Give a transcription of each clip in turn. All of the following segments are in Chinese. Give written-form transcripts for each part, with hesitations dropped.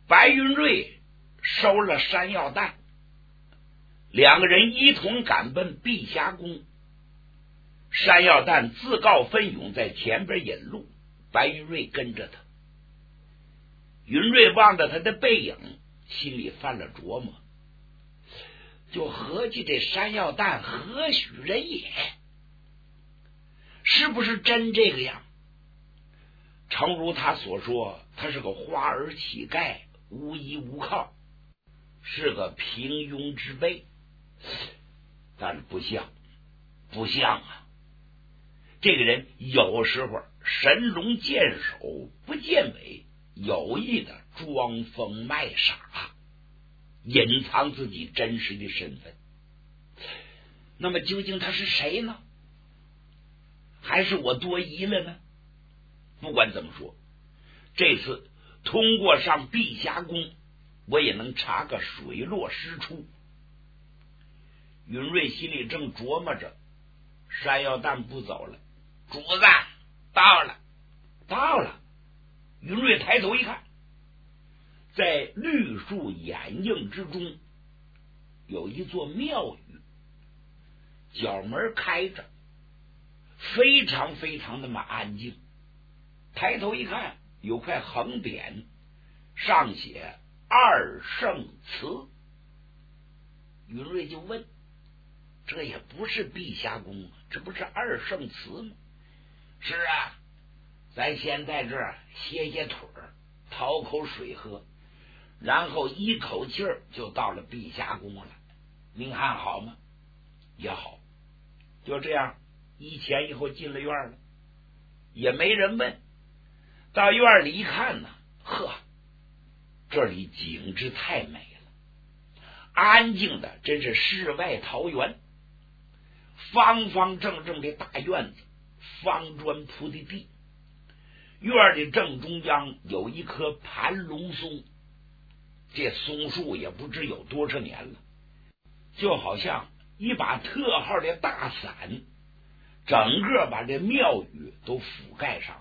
白云瑞收了山药蛋，两个人一同赶奔碧霞宫。山药蛋自告奋勇在前边引路，白云瑞跟着他。云瑞望着他的背影，心里犯了琢磨，就合计这山药蛋何许人也？是不是真这个样？诚如他所说，他是个花儿乞丐，无依无靠，是个平庸之辈。但不像啊！这个人有时候神龙见首不见尾，有意的装疯卖傻，隐藏自己真实的身份。那么究竟他是谁呢？还是我多疑了呢？不管怎么说，这次通过上碧霞宫，我也能查个水落石出。云瑞心里正琢磨着，山药蛋不走了。主子到了。云瑞抬头一看，在绿树掩映之中有一座庙宇，角门开着，非常非常那么安静。抬头一看，有块横匾，上写二圣祠。云瑞就问，这也不是碧霞宫，这不是二圣祠吗？是啊，咱先在这儿歇歇腿儿，讨口水喝，然后一口气儿就到了碧霞宫了。您看好吗？也好。就这样，一前一后进了院了，也没人问。到院里一看呢，呵，这里景致太美了，安静的真是世外桃源。方方正正的大院子，方砖铺的地，院的正中央有一棵盘龙松，这松树也不知有多少年了，就好像一把特号的大伞，整个把这庙宇都覆盖上了。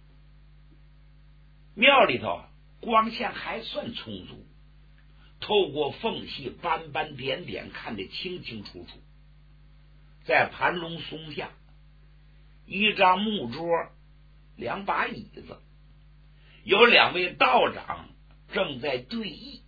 庙里头光线还算充足，透过缝隙斑斑点点看得清清楚楚。在盘龙松下，一张木桌，两把椅子，有两位道长正在对弈，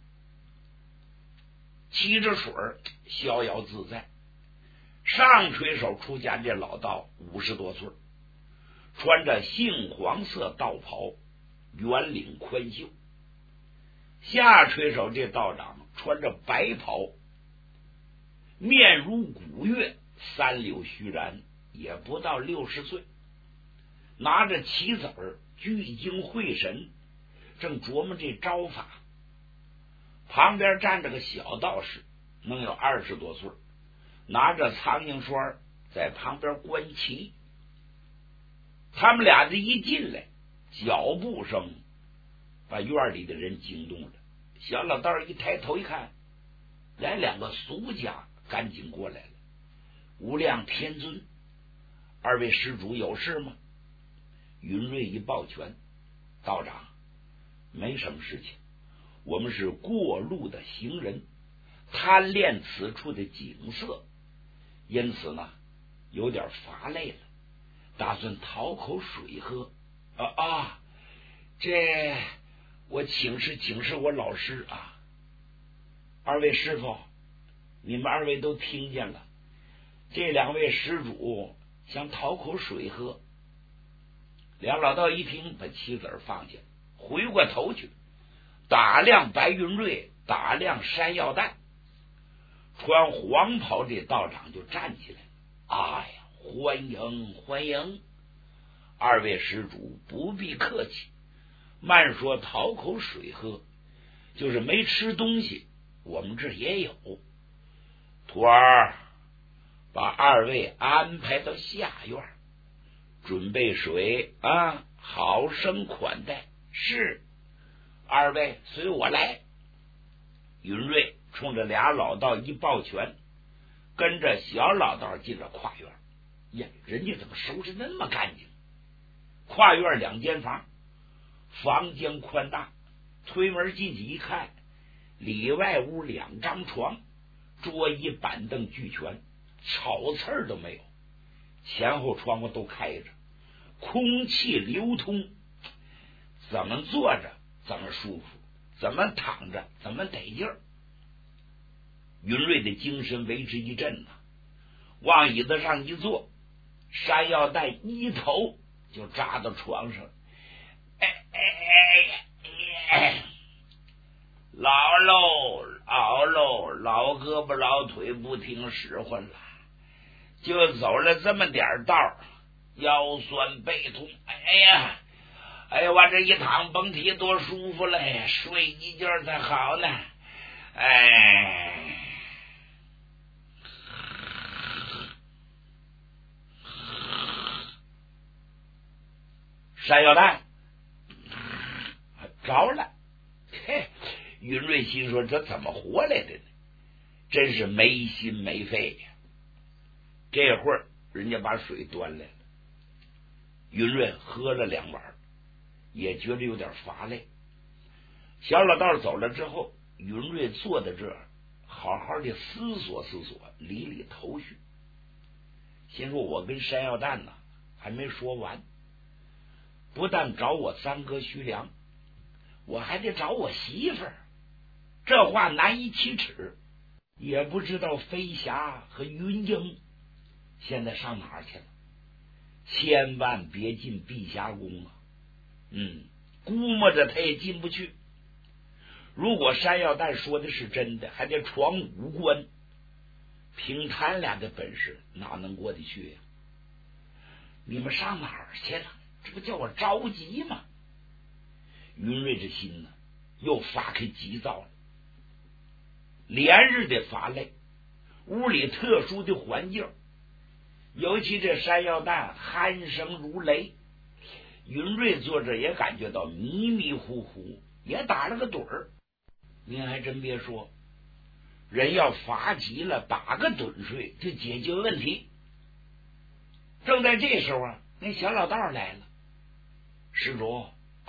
沏着水逍遥自在。上垂手出家这老道50多岁，穿着杏黄色道袍，圆领宽袖。下垂手这道长穿着白袍，面如古月，三绺须髯，也不到60岁，拿着棋子儿，聚精会神，正琢磨这招法。旁边站着个小道士，能有20多岁，拿着苍蝇栓在旁边观棋。他们俩这一进来，脚步声把院里的人惊动了。小老道一抬头一看，来两个俗家赶紧过来了。无量天尊，二位施主有事吗？云瑞一抱拳，道长，没什么事情，我们是过路的行人，贪恋此处的景色，因此呢有点乏累了，打算讨口水喝。这我请示我老师啊。二位师傅，你们二位都听见了，这两位施主想讨口水喝。梁老道一听，把棋子放下，回过头去打量白云瑞，打量山药蛋。穿黄袍这道长就站起来，哎呀，欢迎欢迎，二位施主不必客气，慢说讨口水喝，就是没吃东西我们这也有。徒儿，把二位安排到下院，准备水啊，好生款待。是，二位随我来。云瑞冲着俩老道一抱拳，跟着小老道进了跨院。呀，人家怎么收拾那么干净？跨院2间房，房间宽大， 推门进去一看，里外屋2张床，桌椅板凳俱全，草刺儿都没有，前后窗户都开着，空气流通，怎么坐着怎么舒服，怎么躺着怎么得劲儿。云瑞的精神为之一振呐，往椅子上一坐，山药蛋一头就扎到床上，老喽，老胳膊老腿不听使唤了，就走了这么点道，腰酸背痛，哎呀，我这一躺甭提多舒服了，睡一觉才好呢。山药蛋着了，云瑞心说这怎么活来的呢？真是没心没肺呀！这会儿人家把水端来了，云瑞喝了2碗，也觉得有点乏累。小老道走了之后，云瑞坐在这儿，好好的思索，理理头绪。心说我跟山药蛋呢还没说完，不但找我三哥徐良，我还得找我媳妇儿，这话难以启齿。也不知道飞霞和云英现在上哪儿去了，千万别进碧霞宫啊！估摸着他也进不去。如果山药蛋说的是真的，还得闯5关，凭他俩的本事哪能过得去呀？你们上哪儿去了？这不叫我着急吗？云瑞这心呢又发开急躁了，连日的乏累，屋里特殊的环境，尤其这山药蛋鼾声如雷，云瑞坐着也感觉到迷迷糊糊，也打了个盹儿。您还真别说，人要乏急了，打个盹睡就解决问题。正在这时候啊，那小老道来了。施主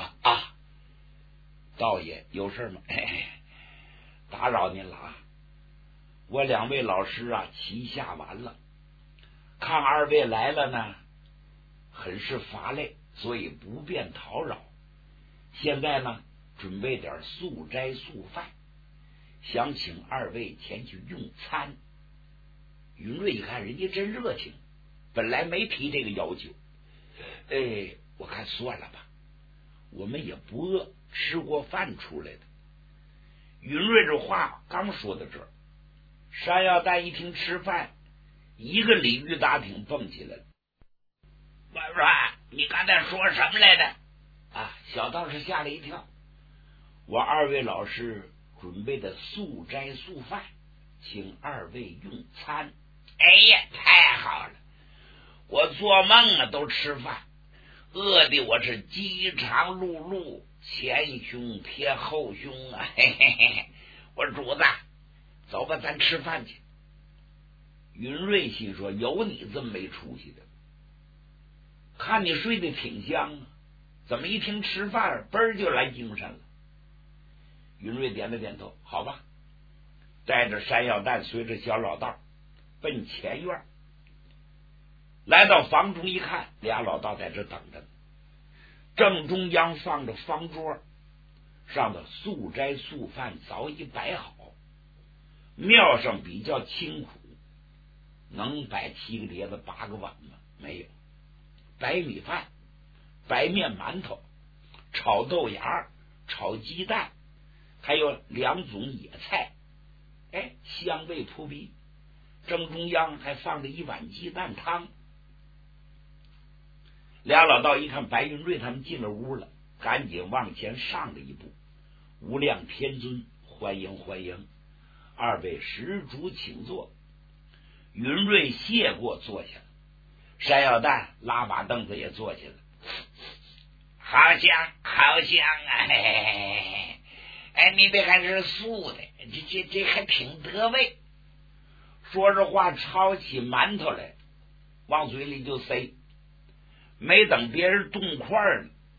道爷有事吗？打扰您了啊！我2位老师啊棋下完了，看2位来了呢，很是乏累，所以不便讨扰。现在呢，准备点素斋素饭，想请2位前去用餐。云瑞一看人家真热情，本来没提这个要求，我看算了吧，我们也不饿，吃过饭出来的。云瑞这话刚说到这儿，山药蛋一听吃饭，一个鲤鱼打挺蹦起来了。万帅，你刚才说什么来着？小道士吓了一跳。我2位老师准备的素斋素饭，请2位用餐。太好了，我做梦都吃饭，饿的我是饥肠辘辘，前胸贴后胸啊！我说主子，走吧，咱吃饭去。云瑞心说，有你这么没出息的，看你睡得挺香啊，怎么一听吃饭嘣儿就来精神了？云瑞点了点头，好吧，带着山药蛋随着小老道奔前院。来到房中一看，2老道在这等着呢。正中央放着方桌，上的素斋素饭早已摆好。庙上比较清苦，能摆7个碟子8个碗吗？没有。白米饭、白面馒头、炒豆芽、炒鸡蛋，还有2种野菜，香味扑鼻。正中央还放着1碗鸡蛋汤。2老道一看白云瑞他们进了屋了，赶紧往前上了一步。无量天尊，欢迎欢迎，2位施主请坐。云瑞谢过坐下了，山药蛋拉把凳子也坐下了。好香好香啊！你这还是素的，这还挺得味。说着话抄起馒头来往嘴里就塞，没等别人动筷呢，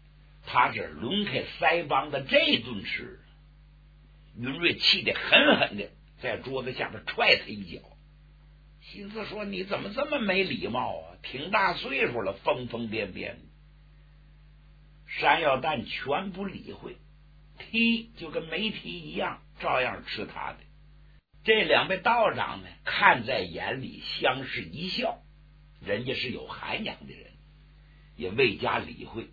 他这抡开腮帮的这顿吃，云瑞气得狠狠的在桌子下边踹他一脚，心思说你怎么这么没礼貌啊，挺大岁数了疯疯癫癫的。山药蛋全不理会，踢就跟没踢一样，照样吃他的。这两位道长呢，看在眼里，相视一笑，人家是有涵养的人，也未加理会。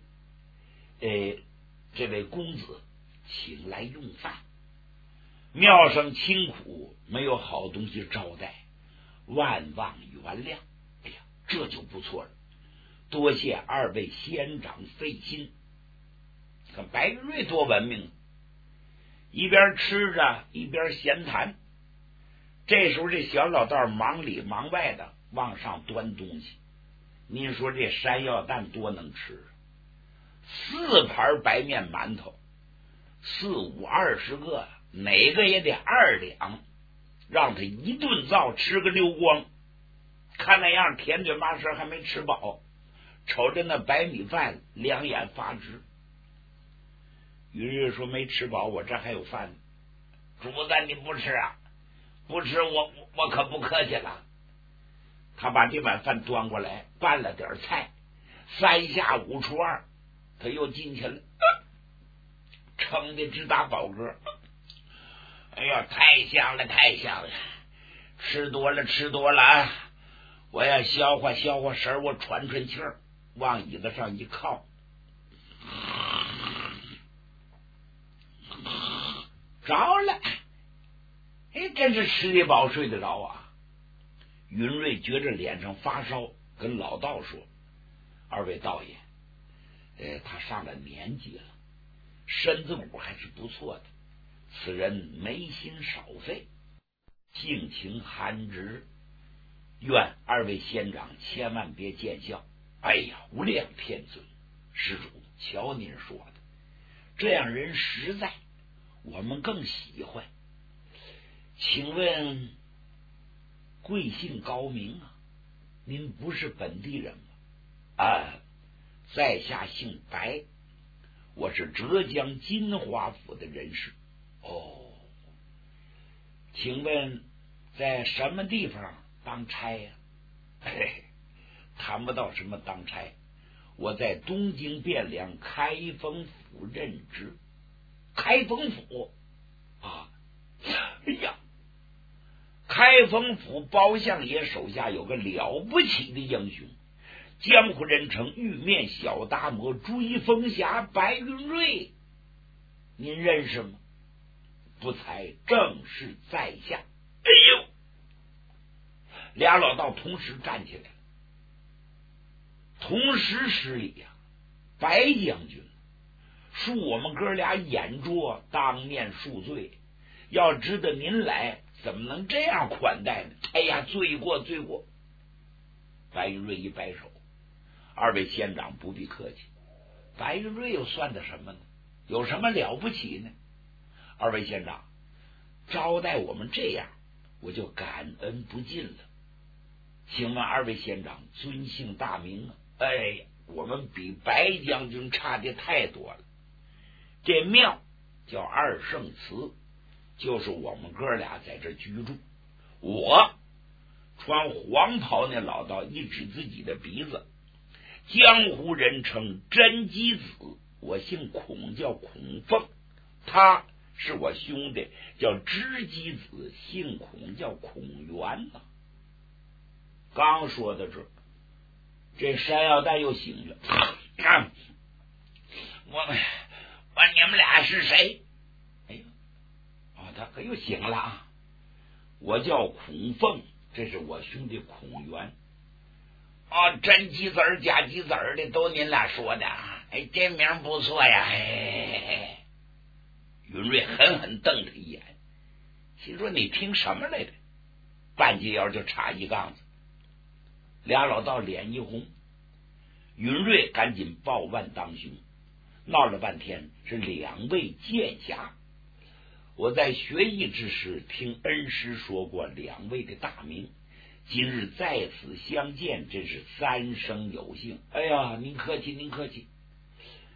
这位公子请来用饭，庙上清苦，没有好东西招待，万望原谅。哎呀，这就不错了，多谢二位仙长费心。看白云瑞多文明，一边吃着一边闲谈。这时候这小老道忙里忙外的往上端东西，您说这山药蛋多能吃，4盘白面馒头，4、5、20个，哪个也得2两，让他一顿灶吃个溜光。看那样甜嘴麻舌还没吃饱，瞅着那白米饭两眼发直。云瑞说没吃饱，我这还有饭呢。主子你不吃啊？不吃我可不客气了。他把这碗饭端过来，拌了点菜，3下5除2，他又进去了，撑的直打饱嗝。哎呀，太香了太香了，吃多了啊！我要消化消化神，我喘喘气儿，往椅子上一靠，着了。哎，真是吃得饱睡得着啊！云瑞觉着脸上发烧，跟老道说：“二位道爷，他上了年纪了，身子骨还是不错的，此人没心少费，性情憨直，愿二位仙长千万别见笑。”哎呀，无量天尊，施主，瞧您说的，这样人实在，我们更喜欢。请问贵姓高明啊？您不是本地人吗？在下姓白，我是浙江金华府的人士。哦，请问在什么地方当差呀？谈不到什么当差，我在东京汴梁开封府任职。开封府啊，哎呀，开封府包相爷手下有个了不起的英雄，江湖人称玉面小达摩追风侠白云瑞，您认识吗？不才正是在下。哎呦，俩老道同时站起来了，同时施礼呀！白将军，恕我们哥俩眼拙，当面恕罪。要知道您来，怎么能这样款待呢？哎呀，罪过罪过！白云瑞一摆手，二位仙长不必客气。白云瑞又算得什么呢？有什么了不起呢？二位仙长招待我们这样，我就感恩不尽了。请问二位仙长尊姓大名啊？哎，我们比白将军差的太多了。这庙叫二圣祠，就是我们哥俩在这居住。我穿黄袍那老道一指自己的鼻子，江湖人称真鸡子，我姓孔，叫孔凤。他是我兄弟，叫知鸡子，姓孔，叫孔元呐。刚说到这山药蛋又醒了。你们俩是谁？哎呦，他可又醒了啊！我叫孔凤，这是我兄弟孔元。真鸡子儿假鸡子儿的都您俩说的啊！哎，这名不错呀！哎，云瑞狠狠瞪他一眼，心说你听什么来的？半截腰就插一杠子。俩老道脸一红，云瑞赶紧抱腕当胸，闹了半天是两位剑侠。我在学艺之时听恩师说过两位的大名，今日在此相见，真是三生有幸。哎呀，您客气您客气。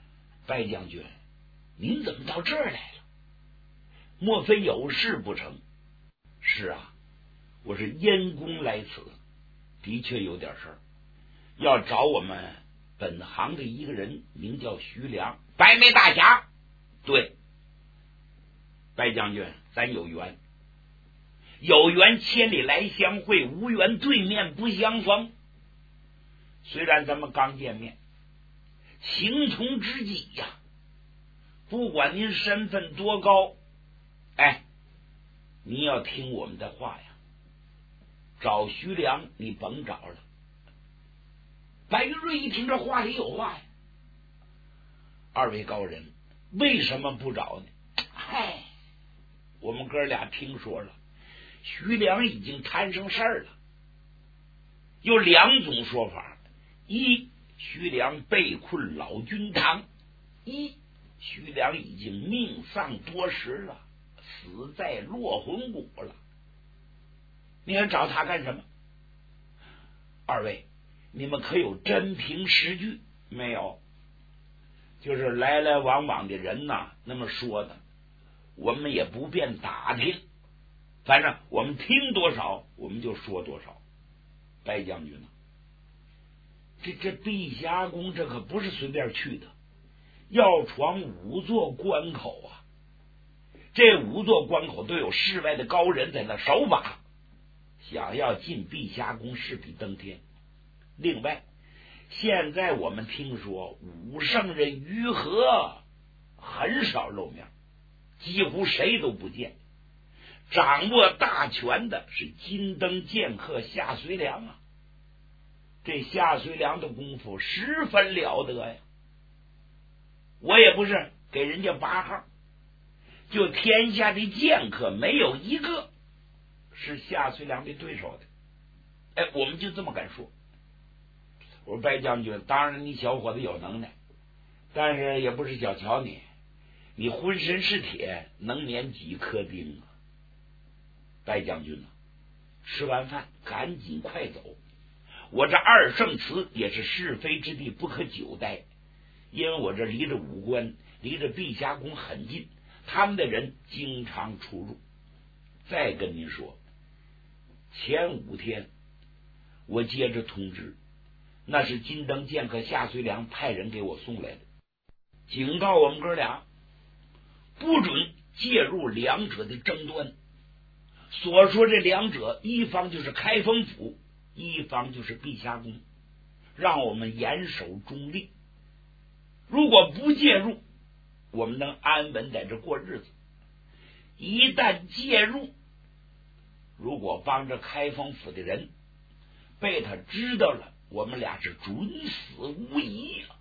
白将军，您怎么到这儿来了？莫非有事不成？是啊，我是因公来此，的确有点事儿，要找我们本行的一个人，名叫徐良，白眉大侠。对，白将军，咱有缘，有缘千里来相会，无缘对面不相逢。虽然咱们刚见面，情同知己呀，不管您身份多高，哎，你要听我们的话呀，找徐良你甭找了。白玉瑞一听这话里有话呀，二位高人为什么不找呢？嗨，我们哥俩听说了，徐良已经摊上事儿了。有两种说法：一，徐良被困老君堂；一，徐良已经命丧多时了，死在落魂谷了。你还找他干什么？二位，你们可有真凭实据？没有，就是来来往往的人呐，那么说的，我们也不便打听，反正我们听多少我们就说多少。白将军呢，这碧霞宫这可不是随便去的，要闯5座关口啊！这5座关口都有世外的高人在那守法，想要进碧霞宫势比登天。另外，现在我们听说武圣人于和很少露面，几乎谁都不见。掌握大权的是金灯剑客夏随良啊！这夏随良的功夫十分了得呀！我也不是给人家拔号，就天下的剑客没有一个是夏随良的对手的。哎，我们就这么敢说。我说白将军，当然你小伙子有能耐，但是也不是小瞧你，你浑身是铁，能碾几颗钉啊！白将军啊，吃完饭赶紧快走，我这二圣祠也是是非之地，不可久待，因为我这离着武关，离着碧霞宫很近，他们的人经常出入。再跟您说，前5天我接着通知，那是金灯剑客夏随良派人给我送来的，警告我们哥俩不准介入两者的争端。所说这两者，一方就是开封府，一方就是碧霞宫，让我们严守中立。如果不介入，我们能安稳在这过日子；一旦介入，如果帮着开封府的人被他知道了，我们俩是准死无疑了。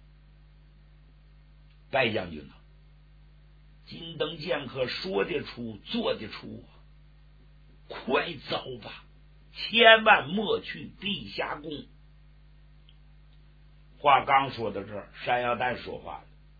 白将军啊，金灯剑客说得出做得出啊，快走吧，千万莫去碧霞宫。话刚说到这儿，山药蛋说话了：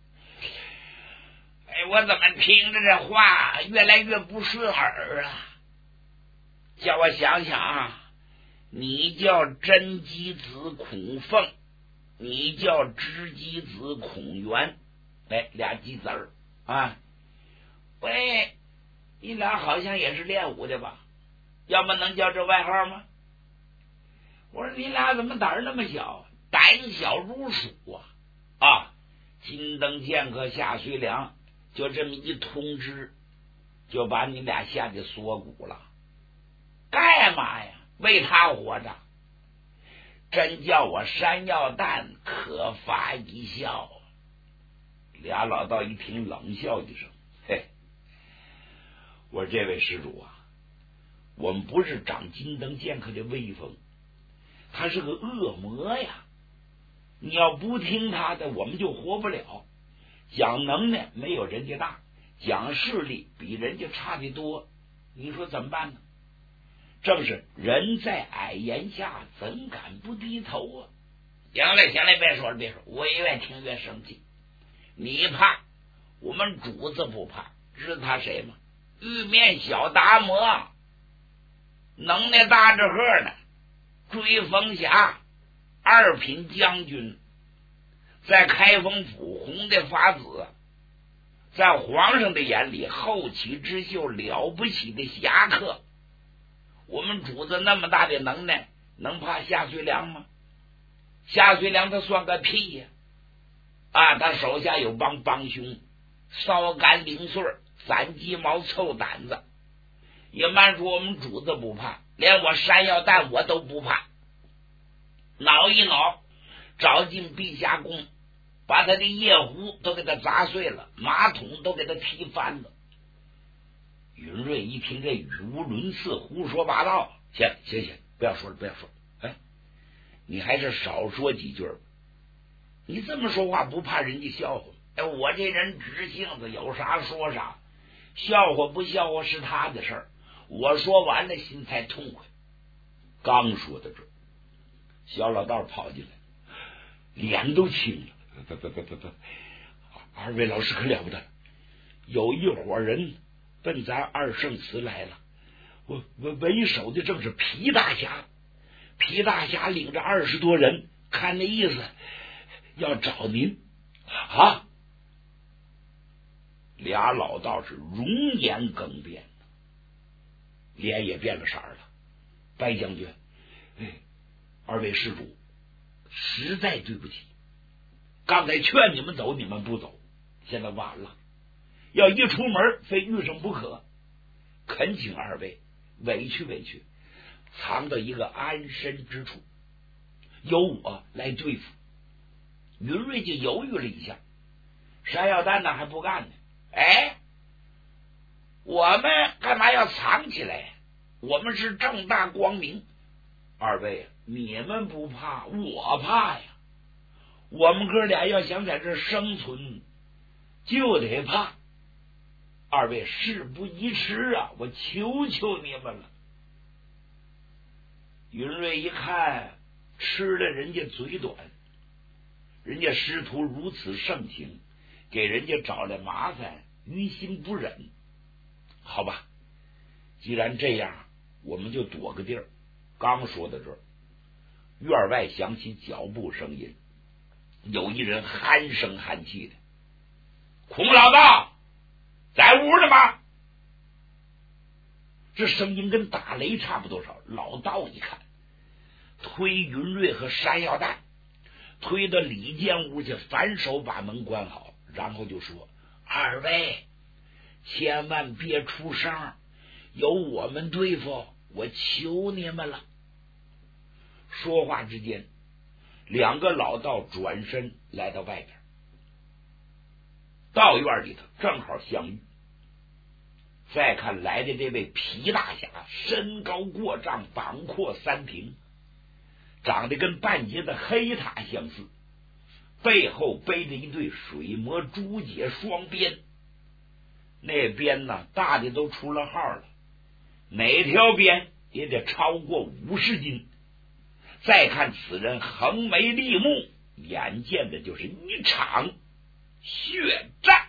哎，我怎么听着这话越来越不顺耳啊？叫我想想啊，你叫真姬子孔凤，你叫知姬子孔元，哎，俩鸡子儿啊。喂，你俩好像也是练武的吧？要么能叫这外号吗？我说你俩怎么胆儿那么小，胆小如鼠啊！金灯剑客夏随良就这么一通知，就把你俩吓得锁骨了。干嘛呀？为他活着？真叫我山药蛋可发一笑。俩老道一听，冷笑一声：嘿，我说这位施主啊，我们不是长金灯剑客的威风，他是个恶魔呀！你要不听他的，我们就活不了。讲能耐没有人家大，讲势力比人家差得多，你说怎么办呢？正是人在矮檐下，怎敢不低头啊！行了行了，别说了别说了，我越听越生气。你怕，我们主子不怕，知道他谁吗？玉面小达摩，能耐大着个呢，追风侠2品将军， 在开封府红的发紫，在皇上的眼里后起之秀，了不起的侠客。我们主子那么大的能耐，能怕夏遂良吗？夏遂良他算个屁呀！他手下有帮凶，烧干零碎，攒鸡毛凑胆子。也慢说我们主子不怕，连我山药蛋我都不怕。挠一挠，找进陛下宫，把他的夜壶都给他砸碎了，马桶都给他踢翻了。云瑞一听这语无伦次，胡说八道，行，不要说了，你还是少说几句吧。你这么说话不怕人家笑话？我这人直性子，有啥说啥，笑话不笑话是他的事儿，我说完了心才痛快。刚说到这，小老道跑进来，脸都青了。不，二位老师可了不得，有一伙人奔咱二圣祠来了，我为首的正是皮大侠。皮大侠领着20多人，看那意思要找您啊！俩老道是容颜更变，脸也变了色了。白将军，二位施主，实在对不起，刚才劝你们走，你们不走，现在晚了，要一出门非遇上不可，恳请二位委屈，藏到一个安身之处，由我来对付。云瑞就犹豫了一下，山药蛋呢还不干呢。我们干嘛要藏起来？我们是正大光明。二位，你们不怕，我怕呀。我们哥俩要想在这生存，就得怕。二位事不宜迟啊，我求求你们了。云瑞一看，吃了人家嘴短，人家师徒如此盛情，给人家找来麻烦，于心不忍。好吧，既然这样，我们就躲个地儿。刚说到这儿，院外响起脚步声音，有一人鼾声鼾气的：“孔老道在屋呢吗？”这声音跟打雷差不多少。老道一看，推云瑞和山药蛋推到里间屋去，反手把门关好，然后就说：“二位千万别出声，由我们对付，我求你们了。”说话之间，两个老道转身来到外边，道院里头正好相遇。再看来的这位皮大侠，身高过丈，膀阔3庭，长得跟半截的黑塔相似，背后背着一对水磨竹节双鞭，那鞭呢大的都出了号了，哪条鞭也得超过50斤。再看此人横眉立目，眼见的就是一场血战。